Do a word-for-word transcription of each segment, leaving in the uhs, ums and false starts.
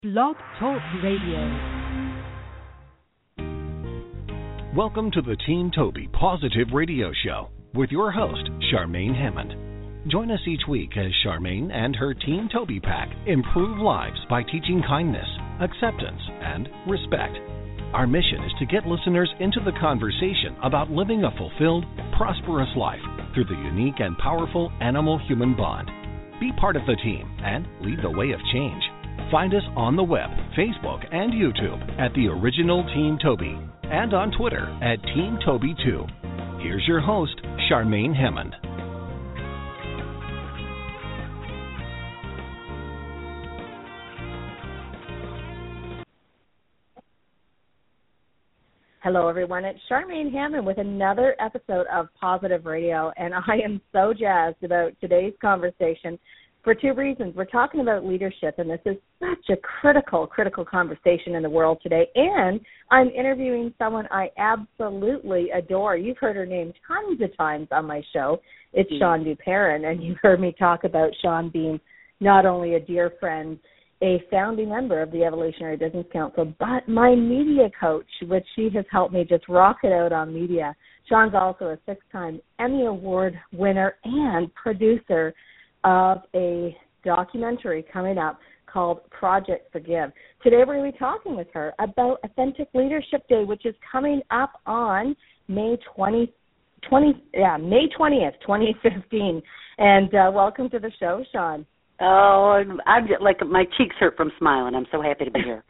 Blog Talk Radio. Welcome to the Team Toby Positive Radio Show with your host, Charmaine Hammond. Join us each week as Charmaine and her Team Toby pack improve lives by teaching kindness, acceptance, and respect. Our mission is to get listeners into the conversation about living a fulfilled, prosperous life through the unique and powerful animal-human bond. Be part of the team and lead the way of change. Find us on the web, Facebook, and YouTube at The Original Team Toby, and on Twitter at Team Toby two. Here's your host, Charmaine Hammond. Hello, everyone. It's Charmaine Hammond with another episode of Positive Radio, and I am so jazzed about today's conversation for two reasons. We're talking about leadership, and this is such a critical, critical conversation in the world today. And I'm interviewing someone I absolutely adore. You've heard her name tons of times on my show. It's mm-hmm. Shawn Duperron, and you've heard me talk about Shawn being not only a dear friend, a founding member of the Evolutionary Business Council, but my media coach, which she has helped me just rock it out on media. Shawn's also a six-time Emmy Award winner and producer of a documentary coming up called Project Forgive. Today we're going to be talking with her about Authentic Leadership Day, which is coming up on May twentieth, twenty, yeah, May twentieth, twenty fifteen. And uh, welcome to the show, Shawn. Oh, I'm, I'm like my cheeks hurt from smiling. I'm so happy to be here.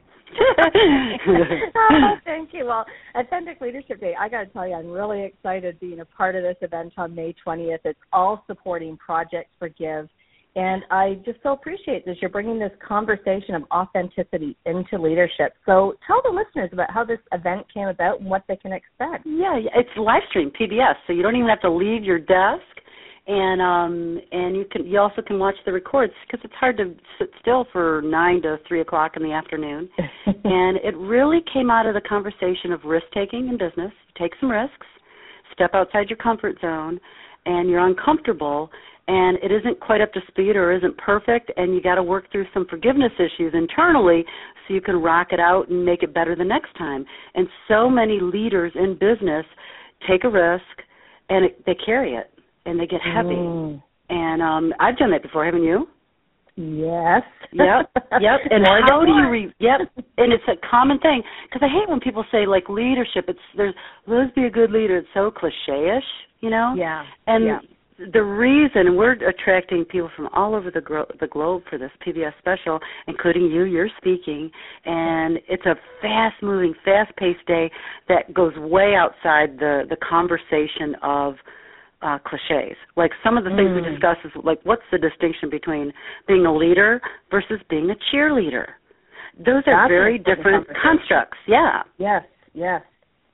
Oh, thank you. Well, Authentic Leadership Day, I got to tell you, I'm really excited being a part of this event on May twentieth. It's all supporting Project Forgive, and I just so appreciate this. You're bringing this conversation of authenticity into leadership. So tell the listeners about how this event came about and what they can expect. Yeah, it's live stream, P B S, so you don't even have to leave your desk. And um, and you can you also can watch the records because it's hard to sit still for nine to three o'clock in the afternoon. And it really came out of the conversation of risk taking in business. Take some risks, step outside your comfort zone, and you're uncomfortable, and it isn't quite up to speed or isn't perfect, and you got to work through some forgiveness issues internally so you can rock it out and make it better the next time. And so many leaders in business take a risk and it, they carry it. And they get heavy. Mm. And um, I've done that before, haven't you? Yes. Yep, yep. And how do you, re- yep, and it's a common thing. Because I hate when people say, like, leadership, it's, there's, let's be a good leader. It's so cliche-ish, you know? Yeah. And yeah. the reason we're attracting people from all over the, gro- the globe for this P B S special, including you, you're speaking, and it's a fast-moving, fast-paced day that goes way outside the, the conversation of Uh, cliches. Like some of the things mm. we discuss is like, what's the distinction between being a leader versus being a cheerleader? Those are That's very different constructs. Yeah. Yes, yes.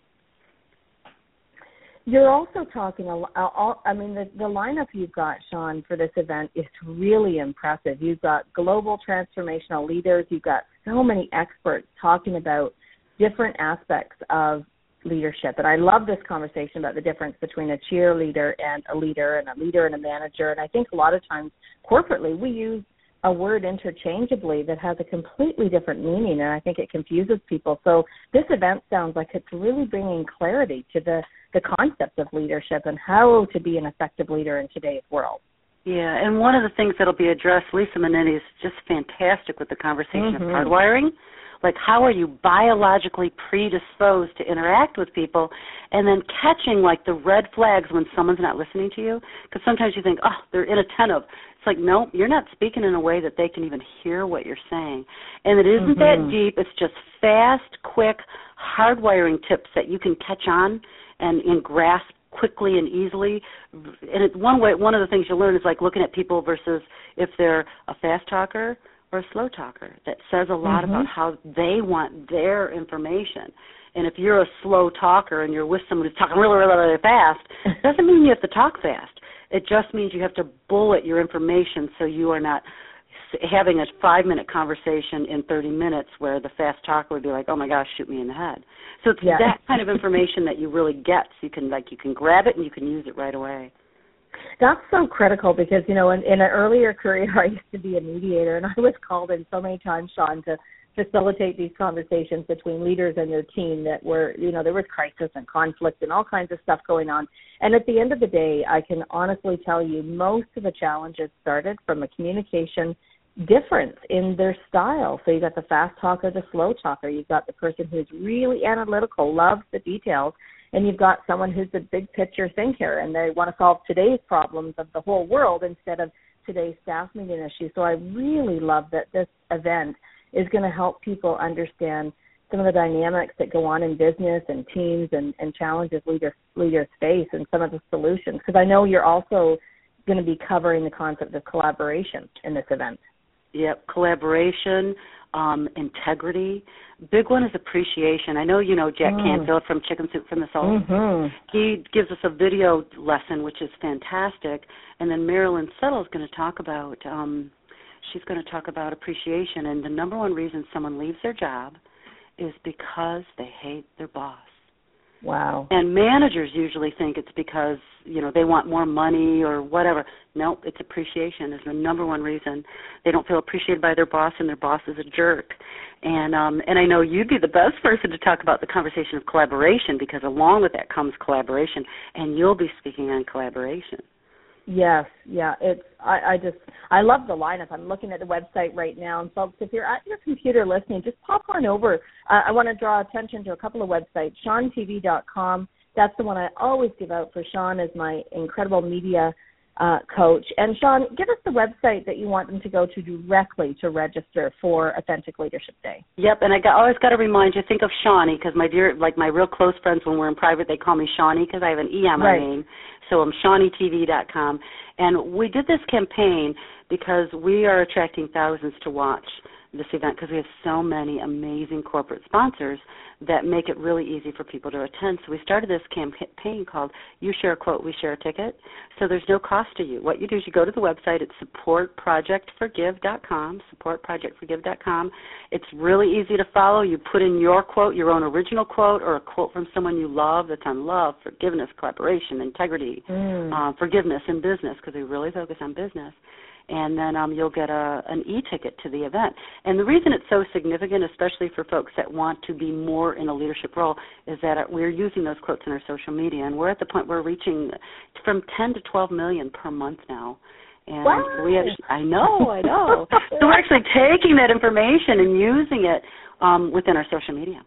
You're also talking, a, a, I mean, the, the lineup you've got, Shawn, for this event is really impressive. You've got global transformational leaders. You've got so many experts talking about different aspects of leadership. And I love this conversation about the difference between a cheerleader and a leader and a leader and a manager. And I think a lot of times corporately we use a word interchangeably that has a completely different meaning, and I think it confuses people. So this event sounds like it's really bringing clarity to the, the concept of leadership and how to be an effective leader in today's world. Yeah, and one of the things that will be addressed, Lisa Minetti is just fantastic with the conversation mm-hmm. of hardwiring. Like, how are you biologically predisposed to interact with people, and then catching, like, the red flags when someone's not listening to you? Because sometimes you think, oh, they're inattentive. It's like, no, you're not speaking in a way that they can even hear what you're saying. And it isn't mm-hmm. that deep. It's just fast, quick, hardwiring tips that you can catch on and, and grasp quickly and easily. And it, one way, one of the things you'll learn is, like, looking at people versus if they're a fast talker or a slow talker. That says a lot mm-hmm. about how they want their information. And if you're a slow talker and you're with someone who's talking really, really, really fast, it doesn't mean you have to talk fast. It just means you have to bullet your information so you are not having a five-minute conversation in thirty minutes where the fast talker would be like, oh, my gosh, shoot me in the head. So it's yeah. that kind of information that you really get. So you can, like, you can grab it and you can use it right away. That's so critical because, you know, in, in an earlier career, I used to be a mediator, and I was called in so many times, Shawn, to facilitate these conversations between leaders and their team that were, you know, there was crisis and conflict and all kinds of stuff going on. And at the end of the day, I can honestly tell you most of the challenges started from a communication difference in their style. So you've got the fast talker, the slow talker. You've got the person who's really analytical, loves the details, and you've got someone who's a big picture thinker, and they want to solve today's problems of the whole world instead of today's staff meeting issues. So I really love that this event is going to help people understand some of the dynamics that go on in business and teams and, and challenges leaders, leaders face and some of the solutions, because I know you're also going to be covering the concept of collaboration in this event. Yep, collaboration, um, integrity. Big one is appreciation. I know you know Jack mm. Canfield from Chicken Soup from the Soul. Mm-hmm. He gives us a video lesson, which is fantastic. And then Marilyn Settle is going to talk about, um, she's going to talk about appreciation. And the number one reason someone leaves their job is because they hate their boss. Wow. And managers usually think it's because, you know, they want more money or whatever. Nope, it's appreciation is the number one reason. They don't feel appreciated by their boss, and their boss is a jerk. And um, and I know you'd be the best person to talk about the conversation of collaboration, because along with that comes collaboration, and you'll be speaking on collaboration. Yes, yeah, it's, I, I just, I love the lineup. I'm looking at the website right now, and folks, if you're at your computer listening, just pop on over. Uh, I want to draw attention to a couple of websites, sean t v dot com. That's the one I always give out for Sean as my incredible media uh, coach. And Sean, give us the website that you want them to go to directly to register for Authentic Leadership Day. Yep, and I got, always got to remind you, think of Shawnee, because my dear, like my real close friends, when we're in private, they call me Shawnee because I have an E on my right. name. So I'm shawnee t v dot com. And we did this campaign because we are attracting thousands to watch this event, because we have so many amazing corporate sponsors that make it really easy for people to attend. So we started this campaign called You Share a Quote, We Share a Ticket. So there's no cost to you. What you do is you go to the website. It's support project forgive dot com, support project forgive dot com. It's really easy to follow. You put in your quote, your own original quote, or a quote from someone you love that's on love, forgiveness, collaboration, integrity, mm. uh, forgiveness in business, because we really focus on business. And then um, you'll get a, an e-ticket to the event. And the reason it's so significant, especially for folks that want to be more in a leadership role, is that we're using those quotes in our social media, and we're at the point where we're reaching from ten to twelve million per month now. And wow. we actually, I know, I know. So we're actually taking that information and using it um, within our social media.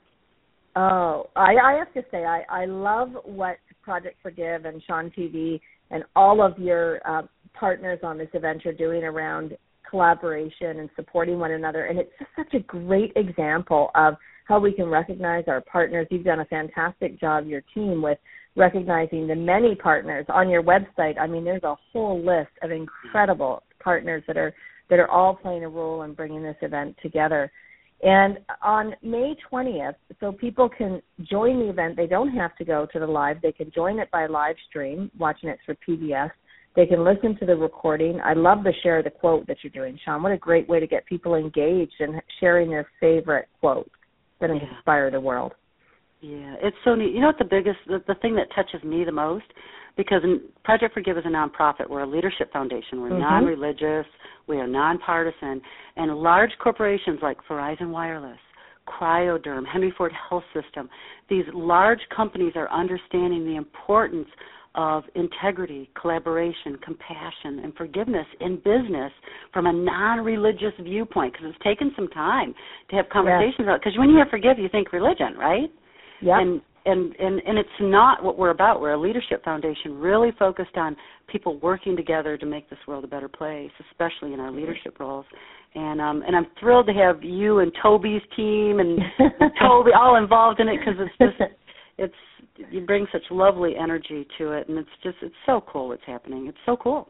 Oh, I, I have to say, I, I love what Project Forgive and Sean T V and all of your uh, partners on this event are doing around collaboration and supporting one another. And it's just such a great example of how we can recognize our partners. You've done a fantastic job, your team, with recognizing the many partners on your website. I mean, there's a whole list of incredible partners that are that are all playing a role in bringing this event together. And on May twentieth, so people can join the event. They don't have to go to the live. They can join it by live stream, watching it through P B S. They can listen to the recording. I love the share the quote that you're doing, Sean. What a great way to get people engaged and sharing their favorite quotes that yeah. inspire the world. Yeah, it's so neat. You know what the biggest, the, the thing that touches me the most, because Project Forgive is a nonprofit. We're a leadership foundation. We're mm-hmm. non-religious. We are nonpartisan. And large corporations like Verizon Wireless, Cryoderm, Henry Ford Health System, these large companies are understanding the importance of integrity, collaboration, compassion, and forgiveness in business from a non-religious viewpoint, because it's taken some time to have conversations yeah. about it. Because when you hear forgive, you think religion, right? Yeah. And, and, and, and it's not what we're about. We're a leadership foundation really focused on people working together to make this world a better place, especially in our leadership roles. And um, and I'm thrilled to have you and Toby's team and Toby all involved in it, because it's just it's you bring such lovely energy to it, and it's just it's so cool what's happening. It's so cool.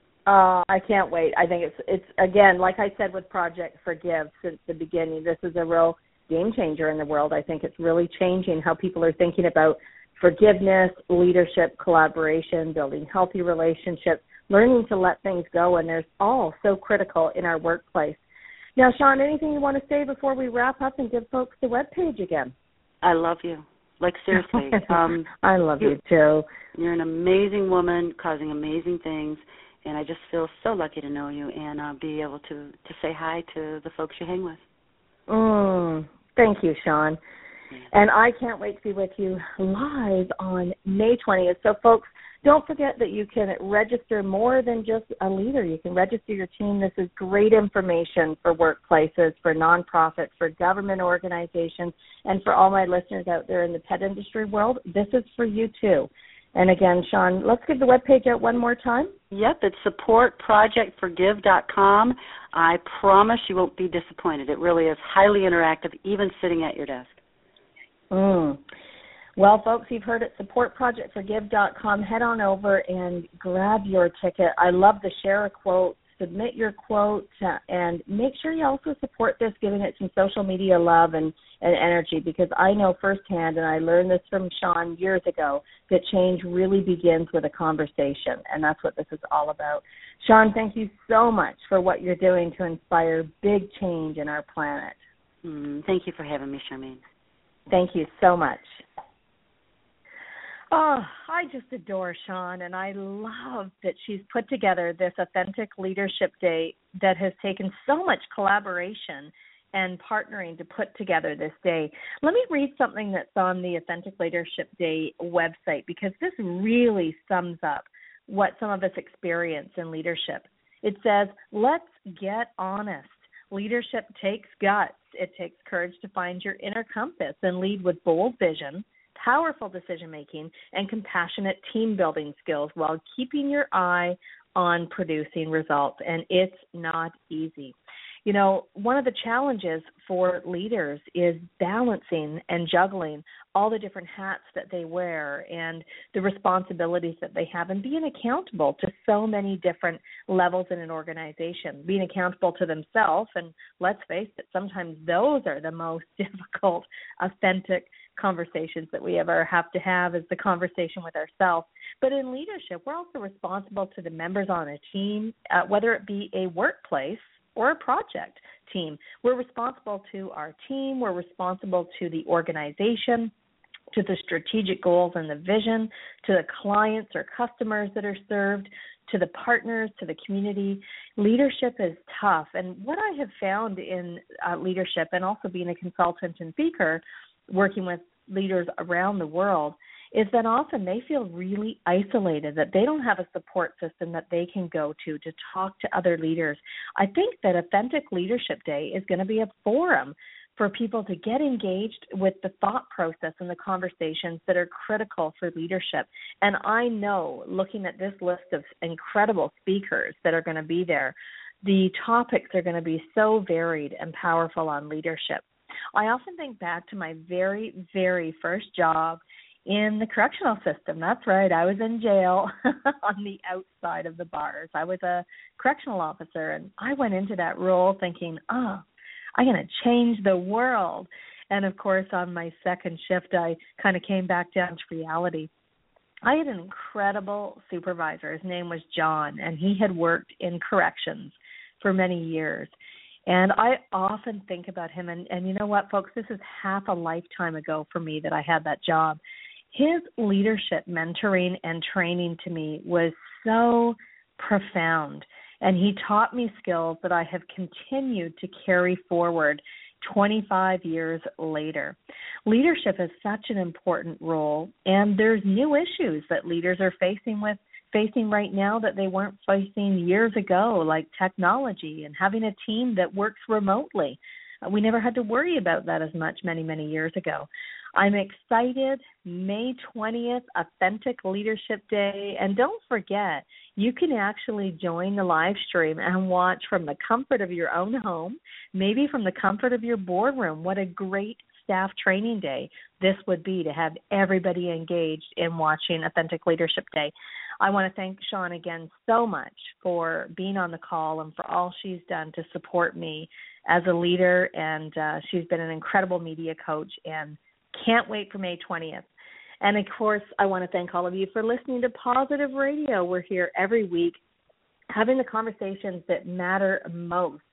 Uh, I can't wait. I think it's it's again, like I said with Project Forgive since the beginning, this is a real game changer in the world. I think it's really changing how people are thinking about forgiveness, leadership, collaboration, building healthy relationships, learning to let things go, and there's all so critical in our workplace. Now, Sean, anything you want to say before we wrap up and give folks the webpage again? I love you. Like, seriously. Um, I love you, you, too. You're an amazing woman causing amazing things, and I just feel so lucky to know you and uh, be able to, to say hi to the folks you hang with. Mm, thank you, Sean. And I can't wait to be with you live on May twentieth. So, folks, don't forget that you can register more than just a leader. You can register your team. This is great information for workplaces, for nonprofits, for government organizations, and for all my listeners out there in the pet industry world. This is for you, too. And again, Sean, let's give the webpage out one more time. Yep, it's support project for give dot com. I promise you won't be disappointed. It really is highly interactive, even sitting at your desk. Mm. Well, folks, you've heard it, support project for give dot com. Head on over and grab your ticket. I love the share a quote, submit your quote, uh, and make sure you also support this, giving it some social media love and, and energy, because I know firsthand, and I learned this from Sean years ago, that change really begins with a conversation, and that's what this is all about. Sean, thank you so much for what you're doing to inspire big change in our planet. Mm, thank you for having me, Charmaine. Thank you so much. Oh, I just adore Sean, and I love that she's put together this Authentic Leadership Day that has taken so much collaboration and partnering to put together this day. Let me read something that's on the Authentic Leadership Day website, because this really sums up what some of us experience in leadership. It says, let's get honest. Leadership takes guts. It takes courage to find your inner compass and lead with bold vision, powerful decision-making, and compassionate team-building skills while keeping your eye on producing results. And it's not easy. You know, one of the challenges for leaders is balancing and juggling all the different hats that they wear and the responsibilities that they have, and being accountable to so many different levels in an organization, being accountable to themselves. And let's face it, sometimes those are the most difficult, authentic conversations that we ever have to have, is the conversation with ourselves. But in leadership, we're also responsible to the members on a team, uh, whether it be a workplace or a project team. We're responsible to our team. We're responsible to the organization, to the strategic goals and the vision, to the clients or customers that are served, to the partners, to the community. Leadership is tough. And what I have found in uh, leadership, and also being a consultant and speaker, working with leaders around the world, is that often they feel really isolated, that they don't have a support system that they can go to to talk to other leaders. I think that Authentic Leadership Day is going to be a forum for people to get engaged with the thought process and the conversations that are critical for leadership. And I know, looking at this list of incredible speakers that are going to be there, the topics are going to be so varied and powerful on leadership. I often think back to my very, very first job in the correctional system. That's right. I was in jail on the outside of the bars. I was a correctional officer, and I went into that role thinking, oh, I'm going to change the world. And, of course, on my second shift, I kind of came back down to reality. I had an incredible supervisor. His name was John, and he had worked in corrections for many years. And I often think about him, and, and you know what, folks, this is half a lifetime ago for me that I had that job. His leadership, mentoring, and training to me was so profound, and he taught me skills that I have continued to carry forward twenty-five years later. Leadership is such an important role, and there's new issues that leaders are facing with facing right now that they weren't facing years ago, like technology and having a team that works remotely. We never had to worry about that as much many, many years ago. I'm excited. May twentieth, Authentic Leadership Day. And don't forget, you can actually join the live stream and watch from the comfort of your own home, maybe from the comfort of your boardroom. What a great staff training day this would be to have everybody engaged in watching Authentic Leadership Day. I want to thank Sean again so much for being on the call and for all she's done to support me as a leader, and uh, she's been an incredible media coach, and can't wait for May twentieth. And, of course, I want to thank all of you for listening to Positive Radio. We're here every week having the conversations that matter most.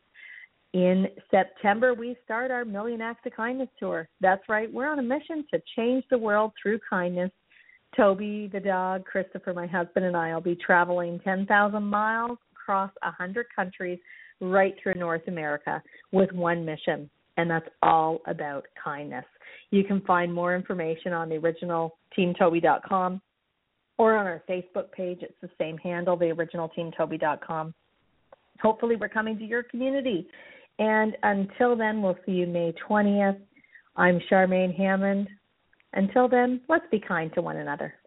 In September, we start our Million Acts of Kindness tour. That's right. We're on a mission to change the world through kindness. Toby, the dog, Christopher, my husband, and I will be traveling ten thousand miles across one hundred countries right through North America with one mission. and that's all about kindness. You can find more information on the original team toby dot com or on our Facebook page. It's the same handle, the original team toby dot com. Hopefully we're coming to your community. And until then, we'll see you May twentieth. I'm Charmaine Hammond. Until then, let's be kind to one another.